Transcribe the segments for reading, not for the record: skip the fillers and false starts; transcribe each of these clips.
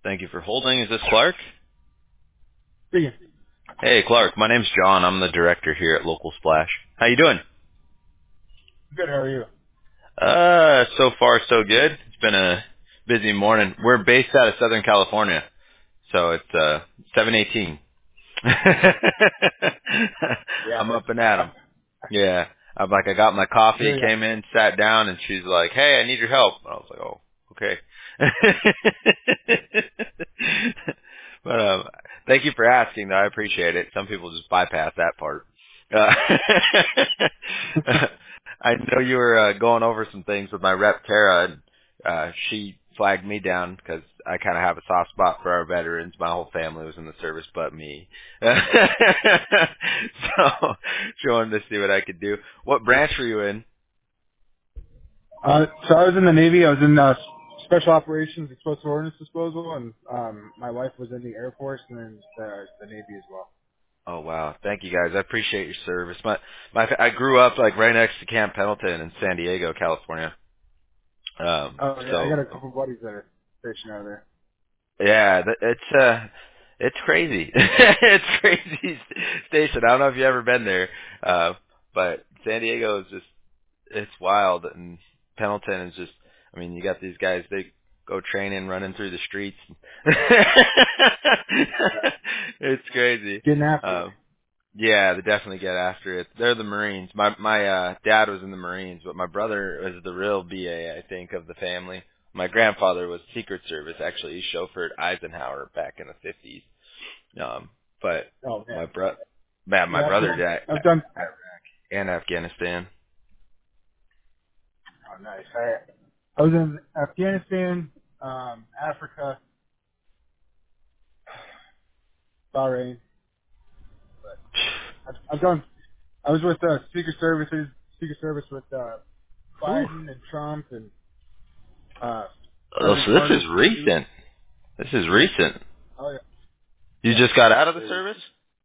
Thank you for holding. Is this Clark? Speaking. Hey, Clark. My name's John. I'm the director here at Local Splash. How you doing? Good. How are you? So far so good. It's been a busy morning. We're based out of Southern California, so it's 7:18. Yeah. I'm up and at 'em. Yeah. I got my I coffee, hear ya. came in, sat down, and she's like, "Hey, I need your help." And I was like, "Oh, okay." But thank you for asking, though. I appreciate it. Some people just bypass that part. Uh, I know you were going over some things with my rep, Tara, and she flagged me down because I kind of have a soft spot for our veterans. My whole family was in the service but me. So she wanted to see what I could do. What branch were you in? So I was in the Navy. I was in Special Operations Explosive Ordnance Disposal, and my wife was in the Air Force and then the Navy as well. Oh wow, thank you guys. I appreciate your service. I grew up like right next to Camp Pendleton in San Diego, California. Oh yeah, I got So a couple buddies that are stationed out of there. yeah, it's crazy. It's crazy station. I don't know if you've ever been there, but San Diego is just it's wild, and Pendleton is just. I mean, you got these guys. They go training, running through the streets. Yeah. It's crazy. Getting after it. Um, Yeah, they definitely get after it. They're the Marines. My dad was in the Marines, but my brother was the real BA, I think, of the family. My grandfather was Secret Service. Actually, he chauffeured Eisenhower back in the 50s. But Oh man. my Yeah, brother died I've done. in Afghanistan. Oh nice. I was in Afghanistan, Africa, Bahrain. But I've done. I was with Secret Service with Whew. Biden and Trump and Oh, President so this is Carter. recent. This is recent. Oh yeah, You yeah. just got out of the Very service? recent.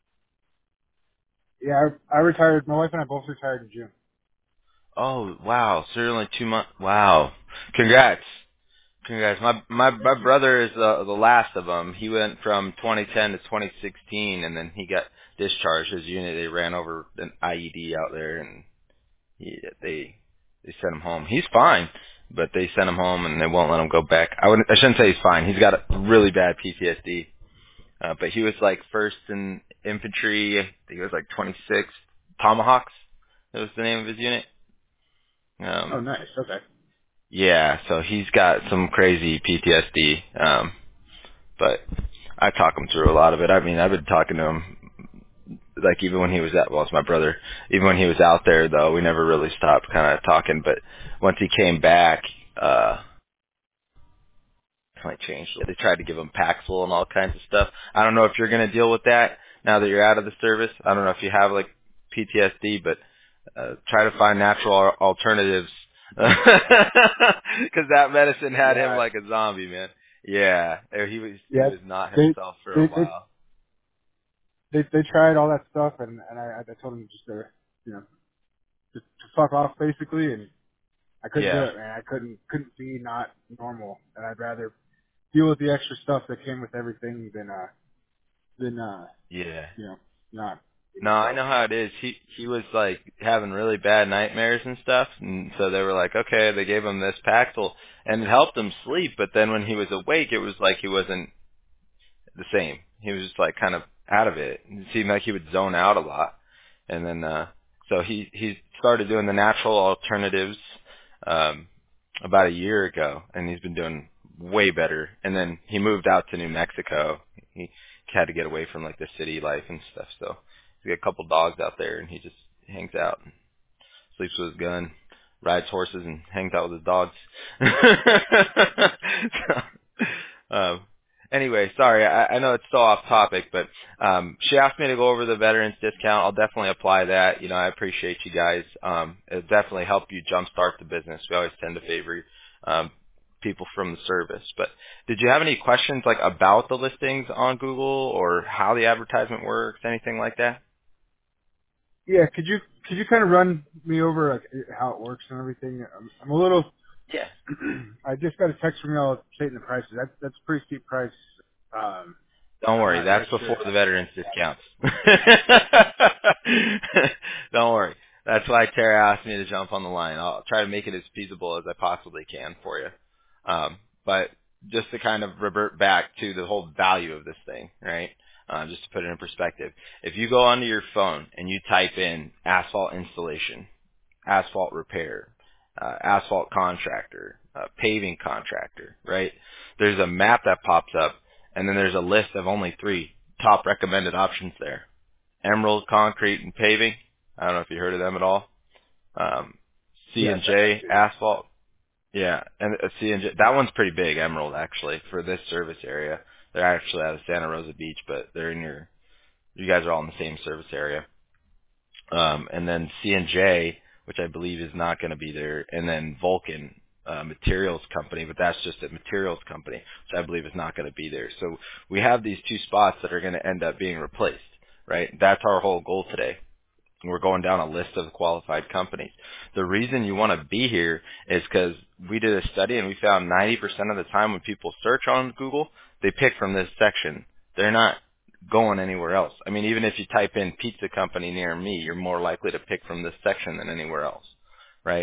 Yeah, I retired. My wife and I both retired in June. Oh, wow. So you're only 2 months. Wow. Congrats. Congrats. My Thank you. brother is the last of them. He went from 2010 to 2016, and then he got discharged. His unit, they ran over an IED out there, and they sent him home. He's fine, but they sent him home, and they won't let him go back. I shouldn't say he's fine. He's got a really bad PTSD. But he was like first in infantry. I think he was like 26 Tomahawks. That was the name of his unit. Oh, Um, nice. Okay. yeah, so he's got some crazy PTSD. But I talk him through a lot of it. I mean, I've been talking to him, like even when he was at, well, it's my brother. Even when he was out there, though, we never really stopped kind of talking. But once he came back, kind of changed. They tried to give him Paxil and all kinds of stuff. I don't know if you're going to deal with that now that you're out of the service. I don't know if you have like PTSD, but try to find natural alternatives because that medicine had him Yeah. like a zombie, man. Yeah, he Yeah. was not They himself for a they they while. they tried all that stuff, and I told them just to to fuck off basically, and I couldn't do Yeah, it, man. I couldn't be not normal, and I'd rather deal with the extra stuff that came with everything than yeah. you know not be No, I myself. know how it is. He was like having really bad nightmares and stuff, and so they were like, okay, they gave him this Paxil, and it helped him sleep. But then when he was awake, it was like he wasn't the same. He was just like kind of out of it. It seemed like he would zone out a lot. And then so he started doing the natural alternatives um about a year ago, and he's been doing way better. And then he moved out to New Mexico. He had to get away from like the city life and stuff. So he's got a couple dogs out there, and he just hangs out, and sleeps with his gun, rides horses, and hangs out with his dogs. So, um, anyway, sorry, I know it's still off topic, but she asked me to go over the veterans discount. I'll definitely apply that. You know, I appreciate you guys. It'll definitely help you jumpstart the business. We always tend to favor um, people from the service. But did you have any questions like about the listings on Google or how the advertisement works, anything like that? Yeah, could you kind of run me over like how it works and everything? I'm a little Yeah. I just got a text from y'all stating the prices. That's a pretty steep price. Don't I'm worry, not quite that's before sure. the veterans discounts. Don't worry. That's why Tara asked me to jump on the line. I'll try to make it as feasible as I possibly can for you. But just to kind of revert back to the whole value of this thing, right? Just to put it in perspective. If you go onto your phone and you type in asphalt installation, asphalt repair, asphalt contractor, paving contractor, right? There's a map that pops up, and then there's a list of only 3 top recommended options there. Emerald Concrete and Paving. I don't know if you heard of them at all. Yes, I have C&J to. Asphalt. Yeah, and C&J, that one's pretty big, Emerald, actually, for this service area. They're actually out of Santa Rosa Beach, but they're in you guys are all in the same service area. And then C&J, which I believe is not going to be there, and then Vulcan Materials Company, but that's just a materials company, which I believe is not going to be there. So we have these 2 spots that are going to end up being replaced, right? That's our whole goal today. We're going down a list of qualified companies. The reason you want to be here is because we did a study and we found 90% of the time when people search on Google, they pick from this section. They're not going anywhere else. I mean, even if you type in pizza company near me, you're more likely to pick from this section than anywhere else, right?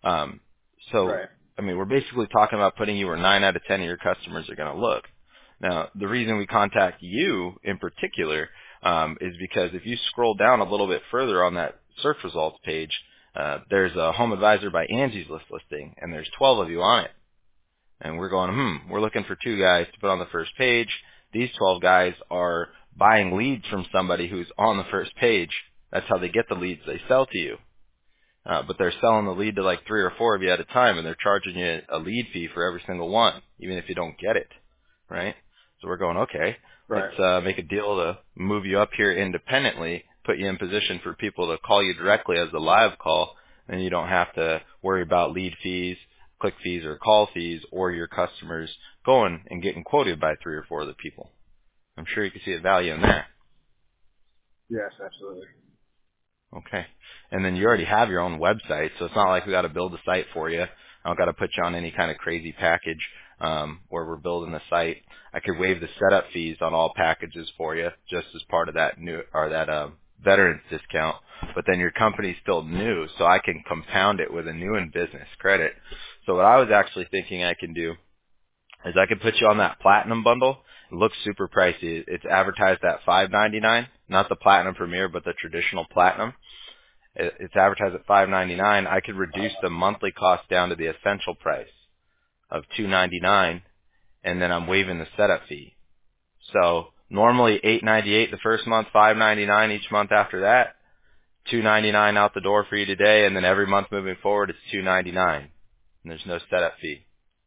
So, Right. I mean, we're basically talking about putting you where 9 out of 10 of your customers are going to look. Now, the reason we contact you in particular is because if you scroll down a little bit further on that search results page, there's a Home Advisor by Angie's List listing, and there's 12 of you on it. And we're going, we're looking for 2 guys to put on the first page. These 12 guys are buying leads from somebody who's on the first page. That's how they get the leads they sell to you. But they're selling the lead to like 3 or 4 of you at a time, and they're charging you a lead fee for every single one, even if you don't get it, right? So we're going, okay, Right. let's make a deal to move you up here independently, put you in position for people to call you directly as a live call, and you don't have to worry about lead fees, click fees, or call fees, or your customers going and getting quoted by 3 or 4 other people. I'm sure you can see the value in that. Yes, absolutely. Okay. And then you already have your own website, so it's not like we got to build a site for you. I don't got to put you on any kind of crazy package where we're building the site. I could waive the setup fees on all packages for you, just as part of that veterans discount. But then your company's still new, so I can compound it with a new in business credit. So what I was actually thinking I can do is I could put you on that platinum bundle. It looks super pricey. It's advertised at $5.99, not the platinum premier, but the traditional platinum. It's advertised at $5.99. I could reduce the monthly cost down to the essential price of $2.99, and then I'm waiving the setup fee. So normally $8.98 the first month, $5.99 each month after that, $2.99 out the door for you today, and then every month moving forward it's $2.99, and there's no setup fee.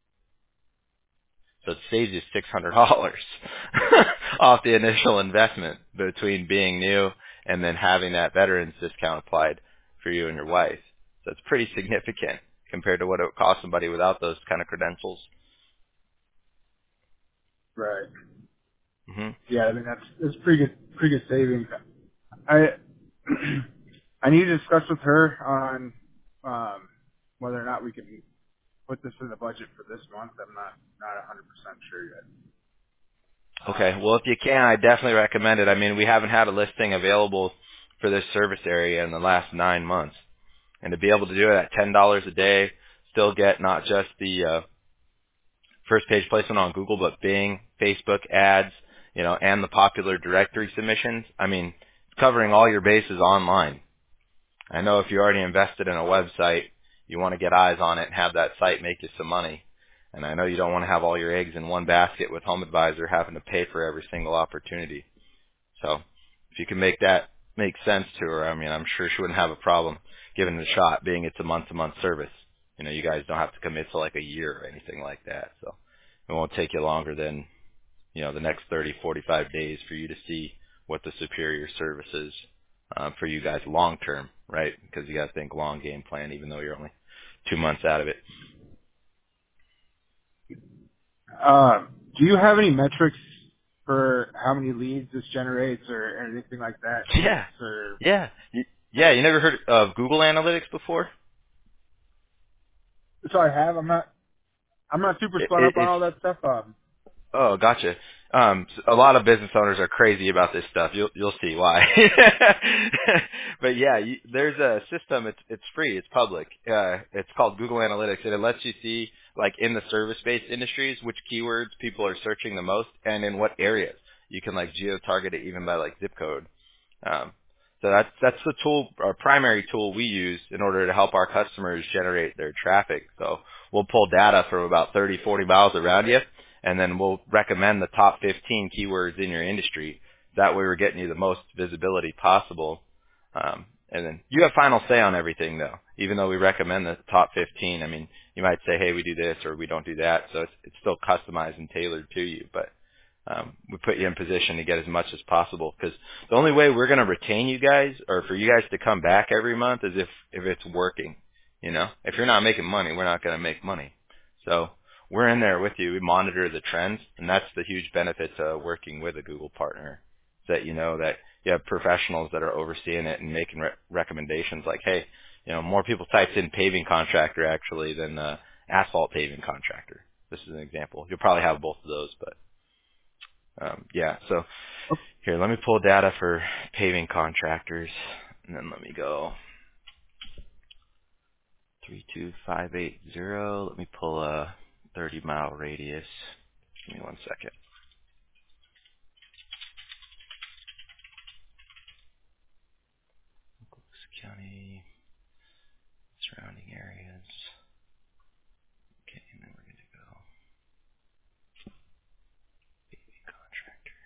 So it saves you $600 off the initial investment between being new and then having that veterans discount applied for you and your wife. So it's pretty significant compared to what it would cost somebody without those kind of credentials. Right. Hmm. Yeah, I mean that's pretty good savings. I I need to discuss with her on whether or not we can put this in the budget for this month. I'm not 100% sure yet. Okay. Well, if you can, I definitely recommend it. I mean, we haven't had a listing available for this service area in the last 9 months. And to be able to do it at $10 a day, still get not just the first page placement on Google, but Bing, Facebook ads, and the popular directory submissions. I mean, it's covering all your bases online. I know if you already invested in a website, you want to get eyes on it and have that site make you some money. And I know you don't want to have all your eggs in one basket with Home Advisor having to pay for every single opportunity. So if you can make that make sense to her, I mean, I'm sure she wouldn't have a problem giving it a shot, being it's a month-to-month service. You guys don't have to commit to like a year or anything like that. So it won't take you longer than, the next 30, 45 days for you to see what the superior service is for you guys long term, right? Because you got to think long game plan, even though you're only 2 months out of it. Do you have any metrics for how many leads this generates or anything like that? Yeah, Or yeah, yeah. You never heard of Google Analytics before? So I have. I'm not super spun up on It's all that stuff. Oh, gotcha. A lot of business owners are crazy about this stuff. You'll see why. But yeah, there's a system. It's free. It's public. It's called Google Analytics, and it lets you see like in the service-based industries which keywords people are searching the most, and in what areas. You can like geo-target it even by like zip code. Um, so that's the tool, our primary tool we use in order to help our customers generate their traffic. So we'll pull data from about 30, 40 miles around you, and then we'll recommend the top 15 keywords in your industry. That way we're getting you the most visibility possible. And then you have final say on everything though. Even though we recommend the top 15, I mean, you might say, hey, we do this or we don't do that. So it's still customized and tailored to you. But we put you in position to get as much as possible, because the only way we're going to retain you guys or for you guys to come back every month is if it's working. You know, if you're not making money, we're not going to make money. So we're in there with you. We monitor the trends, and that's the huge benefit to working with a Google partner, is that you know that you have professionals that are overseeing it and making recommendations like, hey, you know, more people typed in paving contractor actually than asphalt paving contractor. This is an example. You'll probably have both of those, but yeah, so here, let me pull data for paving contractors, and then let me go 32580. Let me pull a 30-mile radius. Give me 1 second. County, surrounding areas. Okay, and then we're going to go paving contractor.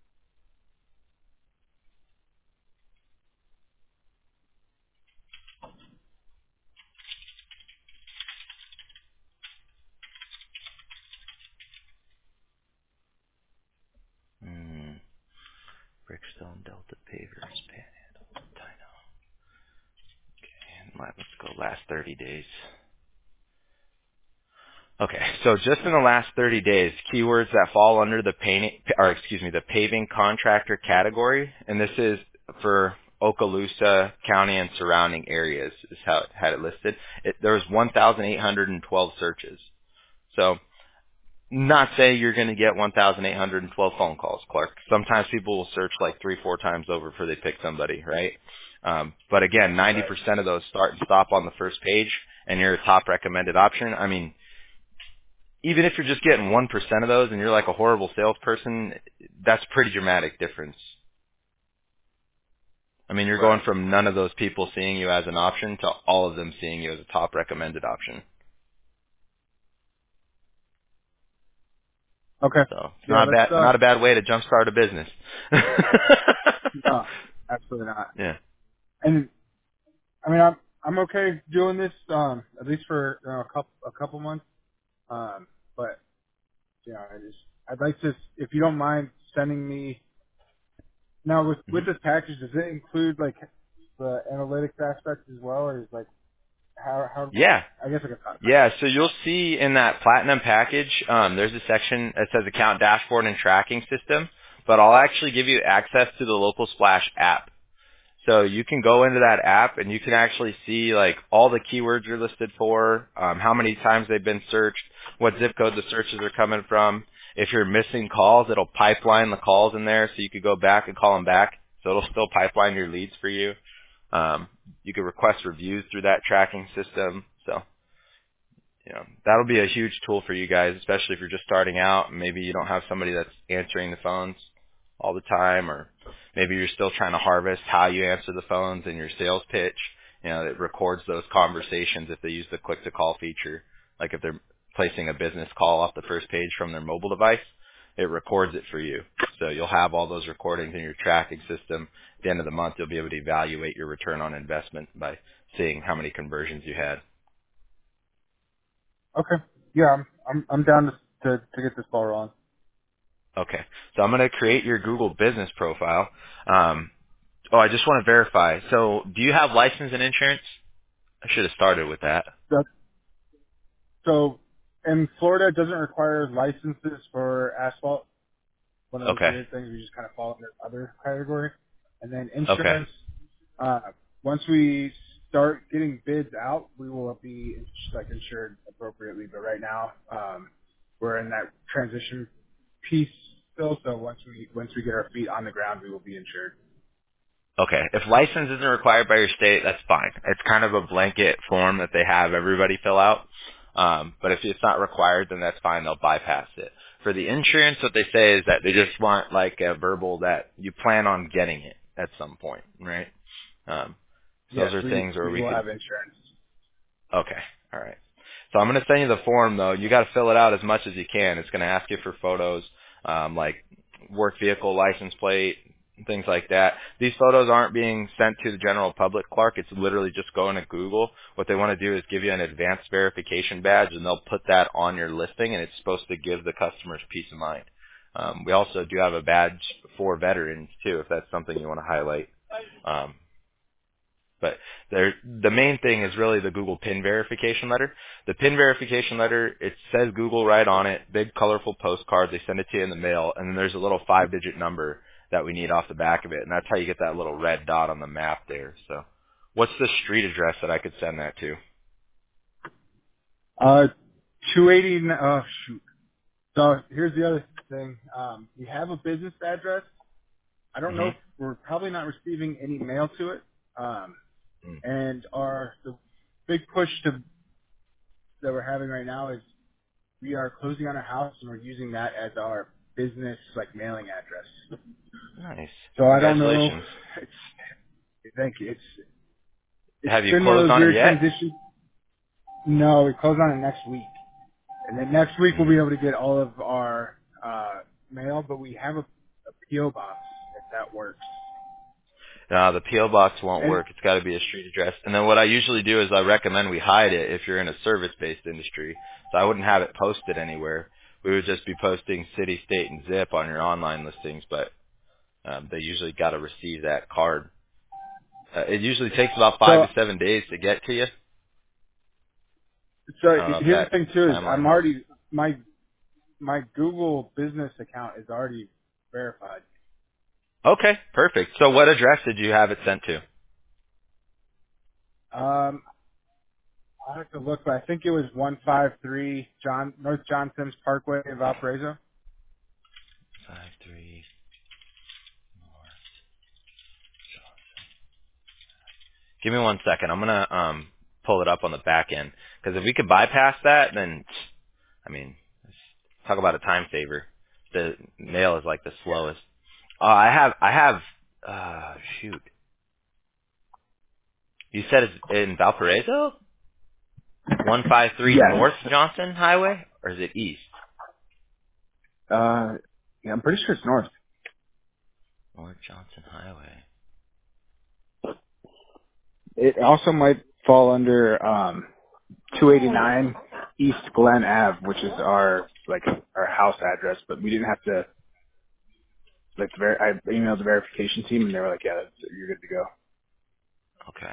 Brickstone, Delta Pavers, Panhandle, Dino. Okay, and let's go last 30 days. Okay, so just in the last 30 days, keywords that fall under the the paving contractor category, and this is for Okaloosa County and surrounding areas, is how it had it listed. There was 1,812 searches. So, not say you're going to get 1,812 phone calls, Clark. Sometimes people will search like 3-4 times over before they pick somebody, right? But again, Right. 90% of those start and stop on the first page, and you're a top recommended option. I mean, even if you're just getting 1% of those and you're like a horrible salesperson, that's a pretty dramatic difference. I mean, you're going Right. from none of those people seeing you as an option to all of them seeing you as a top recommended option. Okay. So it's Yeah, not a bad way to jumpstart a business. no, absolutely not. Yeah. And I mean, I'm okay doing this, at least for a couple months. But you know, I'd like to, if you don't mind sending me now Mhm. with this package, does it include like the analytics aspect as well, or is like how Yeah. I guess I can talk about Yeah, so you'll see in that platinum package, there's a section that says account dashboard and tracking system, but I'll actually give you access to the Local Splash app. So you can go into that app and you can actually see like all the keywords you're listed for, how many times they've been searched, what zip code the searches are coming from. If you're missing calls, it'll pipeline the calls in there so you could go back and call them back. So it'll still pipeline your leads for you. You can request reviews through that tracking system. So that'll be a huge tool for you guys, especially if you're just starting out and maybe you don't have somebody that's answering the phones all the time, or maybe you're still trying to harvest how you answer the phones in your sales pitch. It records those conversations if they use the click to call feature. Like if they're placing a business call off the first page from their mobile device, it records it for you. So you'll have all those recordings in your tracking system. At the end of the month, you'll be able to evaluate your return on investment by seeing how many conversions you had. it. Okay. Yeah, I'm down to get this ball rolling. Okay. So I'm going to create your Google business profile. I just want to verify. So do you have license and insurance? I should have started with that. So in Florida, it doesn't require licenses for asphalt. One of those Okay. weird things. We just kind of fall in the other category. And then Okay. insurance. Uh, once we start getting bids out, we will be insured appropriately. But right now, we're in that transition piece still. So once we get our feet on the ground, we will be insured. Okay. If license isn't required by your state, that's fine. It's kind of a blanket form that they have everybody fill out. But if it's not required, then that's fine. They'll bypass it. For the insurance, what they say is that they just want like a verbal that you plan on getting it at some point, right? So Yes, those are things where we we will could. have insurance. Okay. All right. So I'm going to send you the form though. You got to fill it out as much as you can. It's going to ask you for photos, like work vehicle license plate, things like that. These photos aren't being sent to the general public, Clark. It's literally just going to Google. What they want to do is give you an advanced verification badge, and they'll put that on your listing, and it's supposed to give the customers peace of mind. We also do have a badge for veterans too, if that's something you want to highlight. Um, but the main thing is really the Google PIN verification letter. The PIN verification letter, it says Google right on it, big colorful postcard. They send it to you in the mail, and then there's a little 5-digit number that we need off the back of it, and that's how you get that little red dot on the map there. So what's the street address that I could send that to? 280. Oh shoot. So here's the other thing. We have a business address. I don't know if Mm-hmm. we're probably not receiving any mail to it. Mm. And the big push that we're having right now is we are closing on our house and we're using that as our business mailing address. Nice. So I don't know. Congratulations. Thank you. It's Have you been one of closed those on it weird yet? transitions. No, we close on it next week, and then next week we'll be Mm. able to get all of our mail. But we have a PO box if that works. No, the P.O. box won't And work. It's got to be a street address. And then what I usually do is I recommend we hide it if you're in a service-based industry. So I wouldn't have it posted anywhere. We would just be posting city, state, and zip on your online listings, but they usually got to receive that card. It usually takes about 5 so, to 7 days to get to you. so I don't know if here's the that thing too: is timeline I'm helps. already my Google business account is already verified. Okay, perfect. So what address did you have it sent to? I have to look, but I think it was 153 North John Sims Parkway in Valparaiso. 53. Give me 1 second. I'm gonna pull it up on the back end because if we could bypass that, then I mean, talk about a time saver. The mail is like the slowest. Shoot. You said it's in Valparaiso? 153 Yes. North Johnson Highway? Or is it east? Yeah, I'm pretty sure it's north. North Johnson Highway. It also might fall under 289 East Glen Ave, which is our house address, but we didn't have to I emailed the verification team and they were like, yeah, you're good to go. Okay.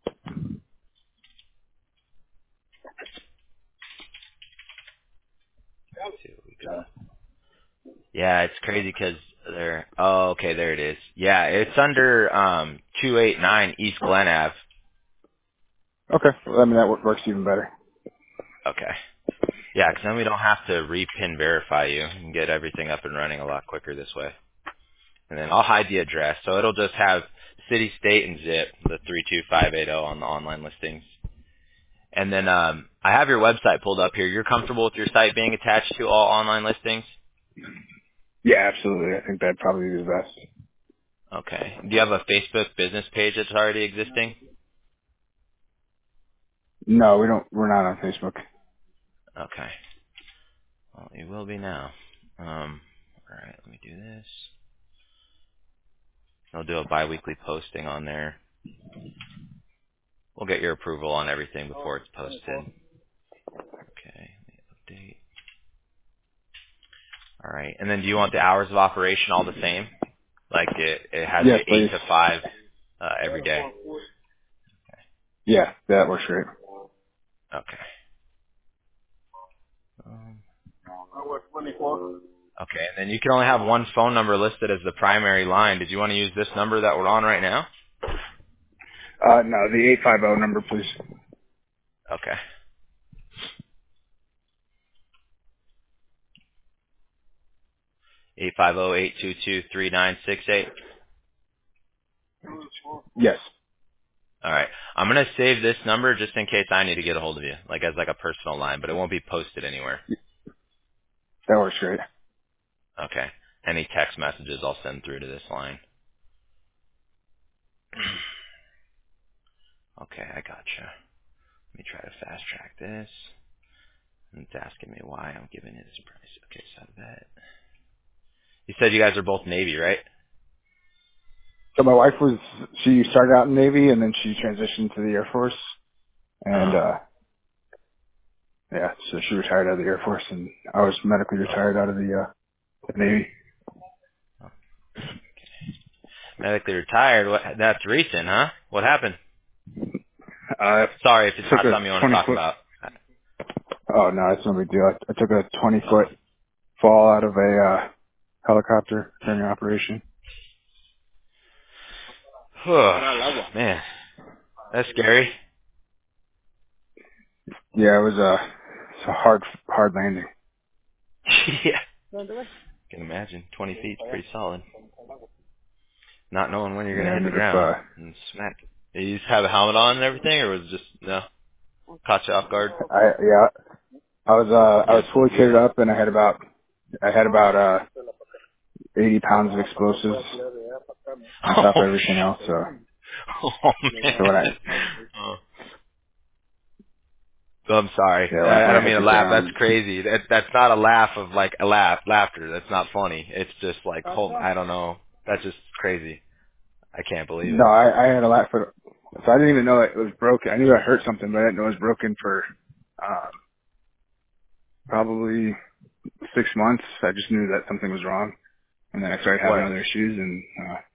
Let's see what we got. Yeah, it's crazy because they're, oh, okay, there it is. Yeah, it's under 289 East Glen Ave. Okay, well, I mean that works even better. Okay. Yeah, because then we don't have to re-pin verify you and get everything up and running a lot quicker this way. And then I'll hide the address, so it'll just have city, state, and zip, the 32580 on the online listings. And then I have your website pulled up here. You're comfortable with your site being attached to all online listings? Yeah, absolutely. I think that'd probably be the best. Okay. Do you have a Facebook business page that's already existing? No, we don't. We're not on Facebook. Okay. Well, you will be now. All right, let me do this. I'll do a biweekly posting on there. We'll get your approval on everything before it's posted. Okay, let me update. All right, and then do you want the hours of operation all the same? Like it has Yes, you 8 please. to 5 every day. Yeah, that works great. Okay. Okay, and then you can only have one phone number listed as the primary line. Did you want to use this number that we're on right now? No, the 850 number, please. Okay. 850-822-3968. Yes. All right. I'm going to save this number just in case I need to get a hold of you, like as like a personal line, but it won't be posted anywhere. That works great. Okay. Any text messages I'll send through to this line. Okay, I gotcha. Let me try to fast track this. It's asking me why I'm giving it this price. Okay, so that. You said you guys are both Navy, right? So my wife she started out in the Navy and then she transitioned to the Air Force. And, Uh-huh. yeah, so she retired out of the Air Force and I was medically retired out of the Navy. Medically retired. What? That's recent, huh? What happened? I Sorry if it's took not a something you want to 20 talk foot, about. oh no, it's no big deal. I took a 20 foot Okay. fall out of a, helicopter during an operation. Man, that's scary. Yeah, it's a hard landing. Yeah. I can imagine. 20 feet, pretty solid. Not knowing when you're Yeah, gonna I hit the ended up, ground and smack. Did you just have a helmet on and everything, or was it just no? Caught you off guard? yeah, I Yeah. was fully kitted up and I had about 80 pounds of explosives on top of Oh, everything else. oh man. So when Oh. I'm sorry. I I don't hit mean to the laugh. That's ground, crazy. That's not a laugh of like a laughter. That's not funny. It's just like, I don't know. That's just crazy. I can't believe no, it. I had a lot for, so I didn't even know it was broken. I knew I hurt something, but I didn't know it was broken for, probably 6 months. I just knew that something was wrong. And then I started having What? other issues and,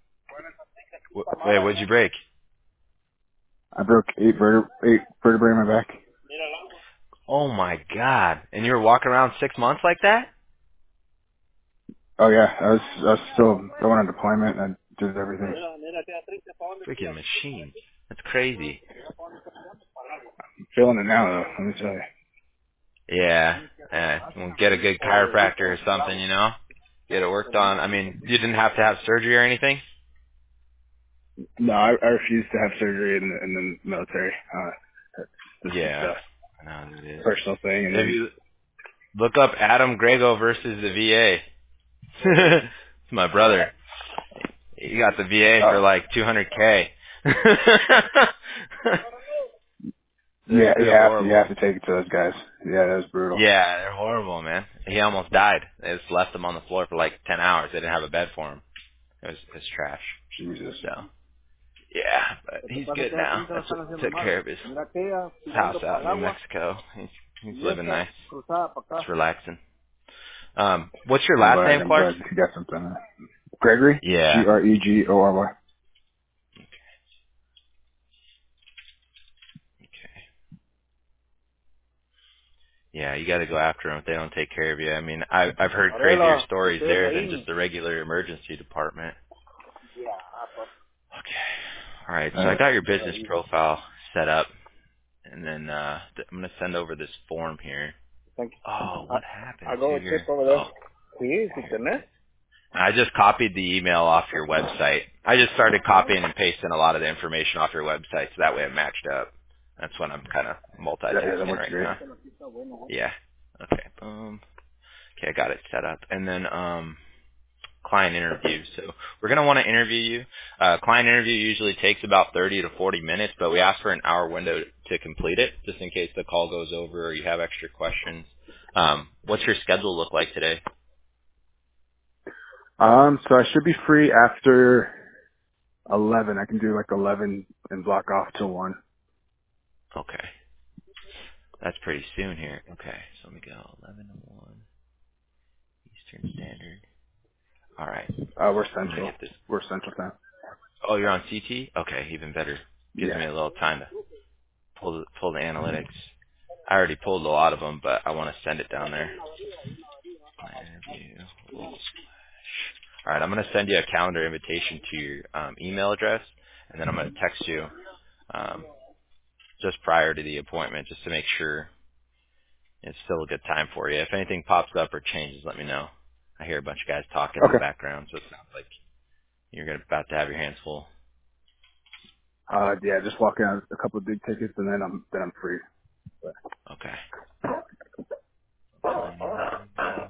Wait, what'd you break? I broke eight vertebrae in my back. Oh my God! And you were walking around 6 months like that? Oh yeah, I was still going on deployment and I did everything. Freaking machine. That's crazy. I'm feeling it now though, let me tell you. Yeah. We'll get a good chiropractor or something, you know? Get it worked on. I mean, you didn't have to have surgery or anything? No, I refuse to have surgery in the military. This is Yeah. a I know it is. personal thing, and then Maybe look up Adam Grego versus the VA. It's my brother. He got the VA for oh like 200K. yeah, They're you horrible. have to take it to those guys. Yeah, that was brutal. Yeah, they're horrible, man. He almost died. They just left him on the floor for like 10 hours. They didn't have a bed for him. It was trash. Jesus. So, yeah, but he's good now. That's what took care of his house out in New Mexico. He's living nice. It's relaxing. What's your last name, I'm Clark? glad you got something. Gregory, Yeah. Gregory. Okay. Yeah, you got to go after them if they don't take care of you. I mean, I've heard crazier stories there than just the regular emergency department. Okay. All right. So I got your business profile set up, and then I'm gonna send over this form here. Oh, what happened to your? Oh, here it is. I just copied the email off your website. I just started copying and pasting a lot of the information off your website, so that way it matched up. That's when I'm kind of Yeah, that multitasking works right great. now. Yeah. Okay. Boom. Okay, I got it set up. And then client interview. So we're going to want to interview you. Client interview usually takes about 30 to 40 minutes, but we ask for an hour window to complete it, just in case the call goes over or you have extra questions. What's your schedule look like today? So I should be free after 11. I can do like 11 and block off till 1. Okay. That's pretty soon here. Okay, so let me go 11 to 1 Eastern Standard. All right. We're I'm going to central. get this. We're central time. Oh, you're on CT? Okay, even better. Gives Yeah. me a little time to pull the analytics. I already pulled a lot of them, but I want to send it down there. Interview. All right, I'm going to send you a calendar invitation to your email address, and then I'm going to text you just prior to the appointment, just to make sure it's still a good time for you. If anything pops up or changes, let me know. I hear a bunch of guys talking in the Okay. background, so it sounds like you're about to have your hands full. Yeah, just walking out a couple of big tickets and then I'm free. But, Okay. Planning.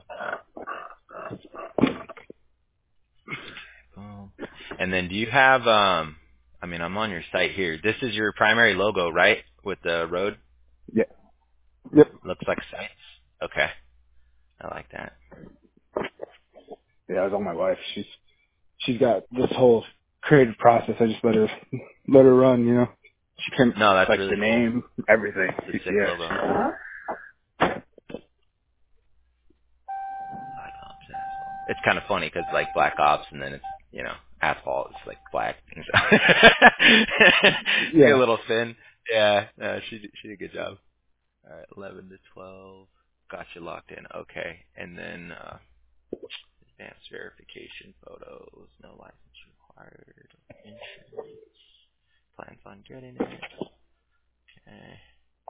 Boom. And then do you have, I mean, I'm on your site here. This is your primary logo, right? With the road? yeah. Yep. Looks like sites. Okay. I like that. Yeah, I was on my wife. She's got this whole creative process. I just let her run, you know. She can No, that's like the really cool. name, everything. It's a sick logo. Yeah. Black Ops asphalt. It's kind of funny because like Black Ops and then it's, you know, asphalt. It's like black. And so get a Yeah. little thin. Yeah. No, she did a good job. All right. 11 to 12. Got you locked in. Okay. And then, advanced verification photos. No license required. Insurance. Plans on getting it. Okay.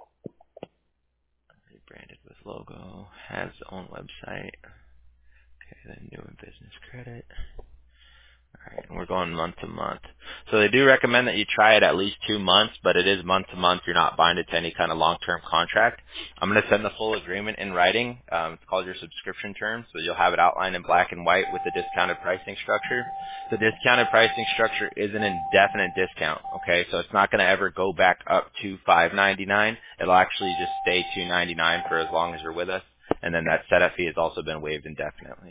Rebranded with logo. Has own website. Okay, then new and business credit. All right, and we're going month to month. So they do recommend that you try it at least 2 months, but it is month to month. You're not binded to any kind of long-term contract. I'm going to send the full agreement in writing. It's called your subscription terms, so you'll have it outlined in black and white with the discounted pricing structure. The discounted pricing structure is an indefinite discount, okay? So it's not going to ever go back up to $5.99. It'll actually just stay $2.99 for as long as you're with us, and then that setup fee has also been waived indefinitely.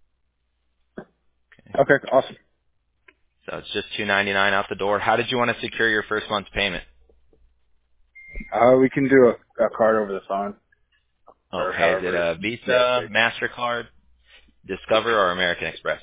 Okay. Okay, awesome. So it's just $2.99 out the door. How did you want to secure your first month's payment? We can do a card over the phone or Okay, is it however. a Yeah, Visa, MasterCard, Discover, or American Express?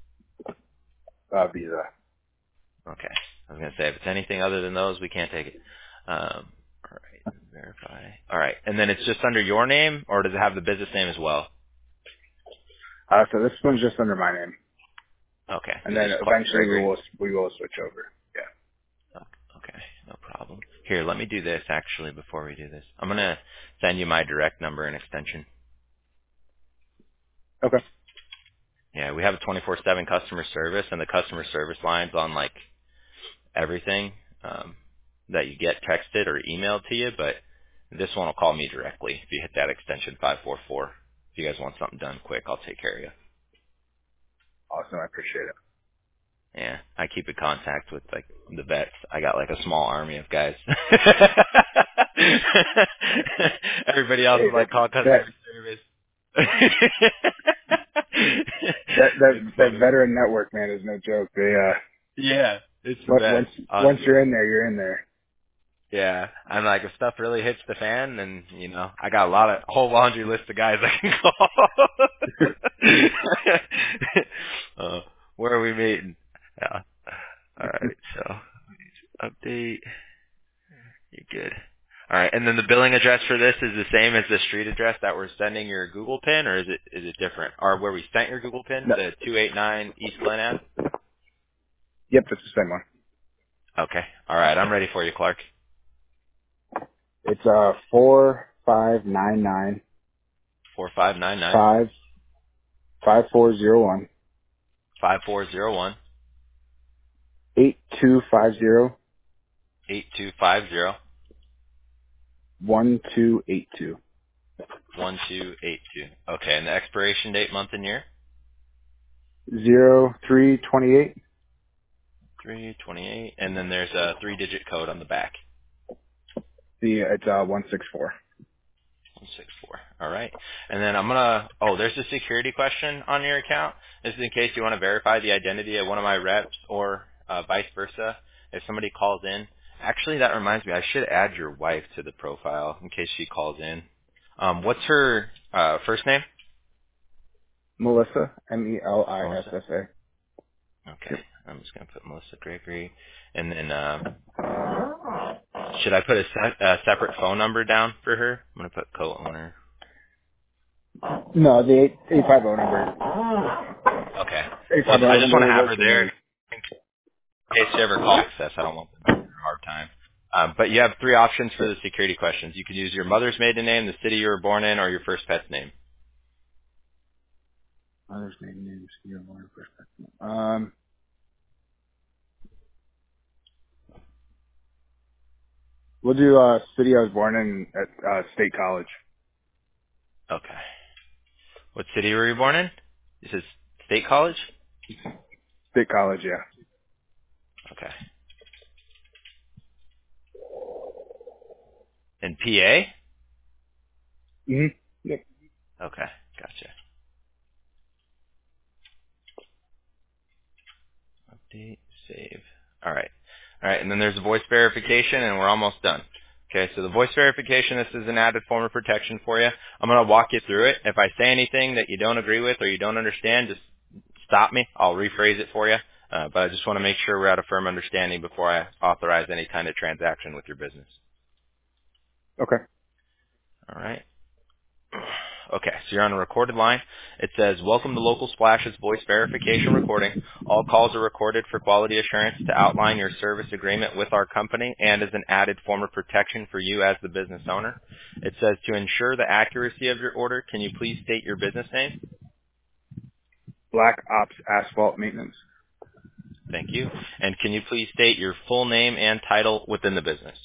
Visa. Okay. I was going to say, if it's anything other than those, we can't take it. All right, verify. All right, and then it's just under your name, or does it have the business name as well? So this one's just under my name, Okay, and so then just Clark eventually Gregory. we will switch over. Yeah. Okay, no problem. Here, let me do this, actually, before we do this. I'm going to send you my direct number and extension. Okay. Yeah, we have a 24/7 customer service, and the customer service line's on like everything that you get texted or emailed to you, but this one will call me directly if you hit that extension 544. If you guys want something done quick, I'll take care of you. Awesome. I appreciate it. Yeah, I keep in contact with like the vets. I got like a small army of guys. Everybody else Hey, is like call that customer service. It's that funny. veteran network, man, is no joke. They Yeah, it's the best, once honestly. you're in there, you're in there. Yeah, I'm like, if stuff really hits the fan, then, you know, I got a whole laundry list of guys I can call. Where are we meeting? Yeah. All right, so update. You're good. All right, and then the billing address for this is the same as the street address that we're sending your Google pin, or is it different? Or where we sent your Google pin, No, the 289 East Glen Ave? yep, it's the same one. Okay. All right, I'm ready for you, Clark. It's 4599 4599 5 5401 5401 8250 8250 1282 1282. Okay, and the expiration date, month and year? 0328. 328. And then there's a 3-digit code on the back. It's 164. 164. All right. And then there's a security question on your account. This is in case you want to verify the identity of one of my reps or vice versa. If somebody calls in. Actually, that reminds me, I should add your wife to the profile in case she calls in. What's her first name? Melissa, Melissa. Melissa. Okay. I'm just going to put Melissa Gregory. And then should I put a separate phone number down for her? I'm going to put co-owner. No, the 850 number. Okay. Well, 850 I just want number to will have work her and there then in case she ever calls access. I don't want them to have a hard time. But you have three options for the security questions. You can use your mother's maiden name, the city you were born in, or your first pet's name. Mother's name, Steve Warren, first name. We'll do city I was born in at State College. Okay. What city were you born in? This is State College? State College, yeah. Okay. In PA? Yep. Okay, gotcha. Update, save. All right. All right, and then there's a voice verification, and we're almost done. Okay, so the voice verification, this is an added form of protection for you. I'm going to walk you through it. If I say anything that you don't agree with or you don't understand, just stop me. I'll rephrase it for you. But I just want to make sure we're at a firm understanding before I authorize any kind of transaction with your business. Okay. All right. Okay, so you're on a recorded line. It says, welcome to Local Splash's voice verification recording. All calls are recorded for quality assurance to outline your service agreement with our company and as an added form of protection for you as the business owner. It says, to ensure the accuracy of your order, can you please state your business name? Black Ops Asphalt Maintenance. Thank you. And can you please state your full name and title within the business?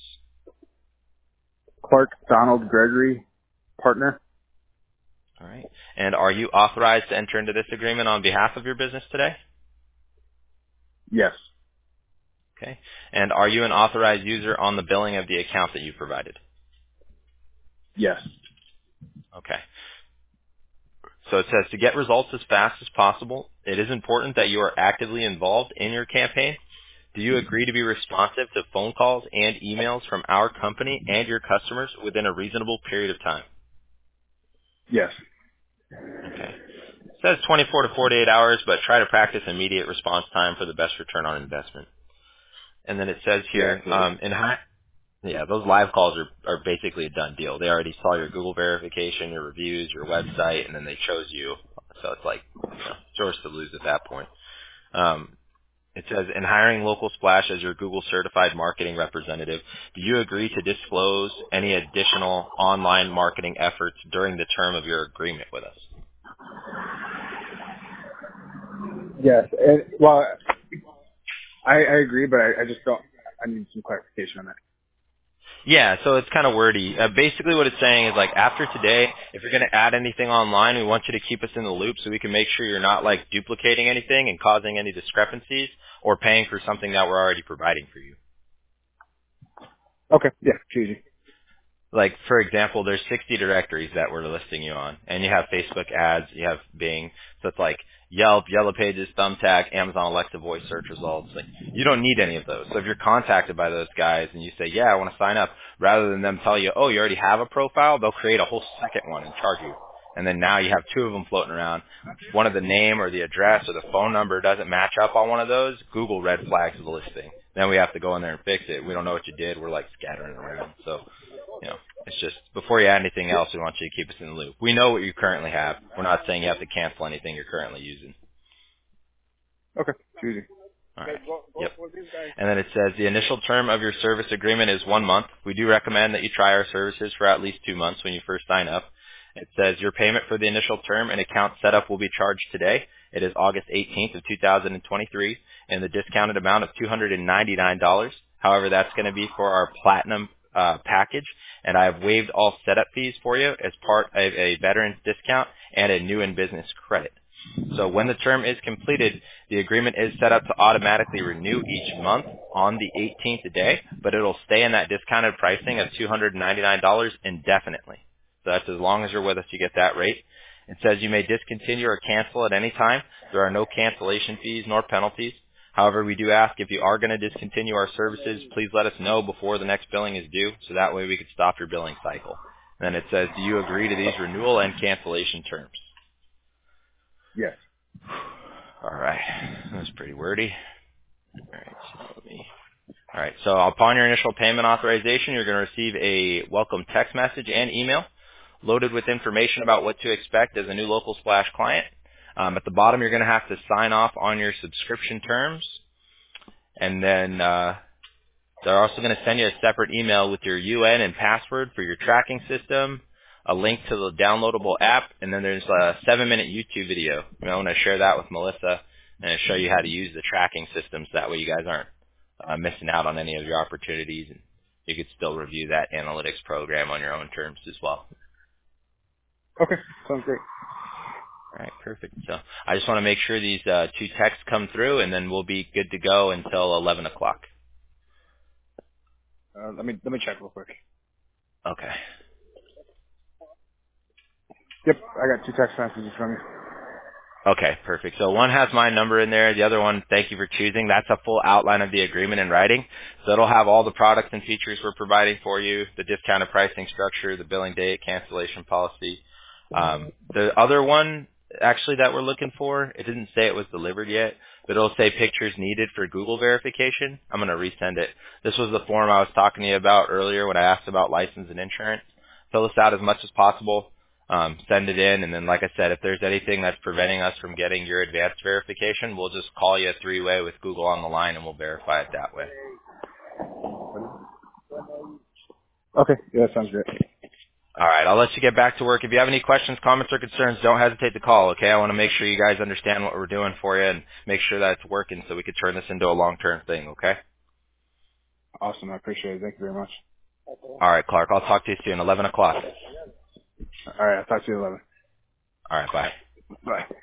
Clark Donald Gregory, partner. All right. And are you authorized to enter into this agreement on behalf of your business today? Yes. Okay. And are you an authorized user on the billing of the account that you provided? Yes. Okay. So it says to get results as fast as possible, it is important that you are actively involved in your campaign. Do you agree to be responsive to phone calls and emails from our company and your customers within a reasonable period of time? Yes. Okay. It says 24 to 48 hours, but try to practice immediate response time for the best return on investment. And then it says here, those live calls are basically a done deal. They already saw your Google verification, your reviews, your website, and then they chose you. So it's like, it's yours to lose at that point. It says, in hiring Local Splash as your Google certified marketing representative, do you agree to disclose any additional online marketing efforts during the term of your agreement with us? Yes. And, well, I agree, but I just don't. I need some clarification on that. Yeah, so it's kind of wordy. Basically what it's saying is like after today, if you're going to add anything online, we want you to keep us in the loop so we can make sure you're not like duplicating anything and causing any discrepancies or paying for something that we're already providing for you. Okay. Yeah. Easy. Like, for example, there's 60 directories that we're listing you on, and you have Facebook ads, you have Bing, so it's like Yelp, Yellow Pages, Thumbtack, Amazon Alexa voice search results. Like, you don't need any of those. So if you're contacted by those guys and you say, yeah, I want to sign up, rather than them tell you, oh, you already have a profile, they'll create a whole second one and charge you. And then now you have two of them floating around. One of the name or the address or the phone number doesn't match up on one of those, Google red flags the listing. Then we have to go in there and fix it. We don't know what you did. We're like scattering around. So, it's just before you add anything else, we want you to keep us in the loop. We know what you currently have. We're not saying you have to cancel anything you're currently using. Okay. Easy. All right. Yep. And then it says the initial term of your service agreement is 1 month. We do recommend that you try our services for at least 2 months when you first sign up. It says your payment for the initial term and account setup will be charged today. It is August 18th of 2023, and the discounted amount of $299. However, that's going to be for our platinum package, and I've waived all setup fees for you as part of a veteran's discount and a new in business credit. So when the term is completed, the agreement is set up to automatically renew each month on the 18th day, but it'll stay in that discounted pricing of $299 indefinitely. So that's as long as you're with us, you get that rate. It says you may discontinue or cancel at any time. There are no cancellation fees nor penalties. However, we do ask if you are going to discontinue our services, please let us know before the next billing is due, so that way we can stop your billing cycle. And then it says, do you agree to these renewal and cancellation terms? Yes. All right. That's pretty wordy. All right, so upon your initial payment authorization, you're going to receive a welcome text message and email loaded with information about what to expect as a new Local Splash client. At the bottom, you're going to have to sign off on your subscription terms. And then They're also going to send you a separate email with your UN and password for your tracking system, a link to the downloadable app, and then there's a 7-minute YouTube video. I'm going to share that with Melissa and show you how to use the tracking systems. That way you guys aren't missing out on any of your opportunities, and you could still review that analytics program on your own terms as well. Okay, sounds great. All right, perfect. So I just want to make sure these 2 texts come through, and then we'll be good to go until 11 o'clock. Let me check real quick. Okay. Yep, I got 2 text messages from you. Okay, perfect. So one has my number in there. The other one, thank you for choosing. That's a full outline of the agreement in writing. So it'll have all the products and features we're providing for you, the discounted pricing structure, the billing date, cancellation policy. The other one, actually, that we're looking for, it didn't say it was delivered yet, but it'll say pictures needed for Google verification. I'm going to resend it. This was the form I was talking to you about earlier when I asked about license and insurance. Fill this out as much as possible. Send it in, and then, like I said, if there's anything that's preventing us from getting your advanced verification, we'll just call you a 3-way with Google on the line, and we'll verify it that way. Okay, yeah, that sounds great. All right, I'll let you get back to work. If you have any questions, comments, or concerns, don't hesitate to call, okay? I want to make sure you guys understand what we're doing for you and make sure that it's working so we can turn this into a long-term thing, okay? Awesome, I appreciate it. Thank you very much. All right, Clark, I'll talk to you soon, 11 o'clock. All right, I'll talk to you at 11. All right, bye. Bye.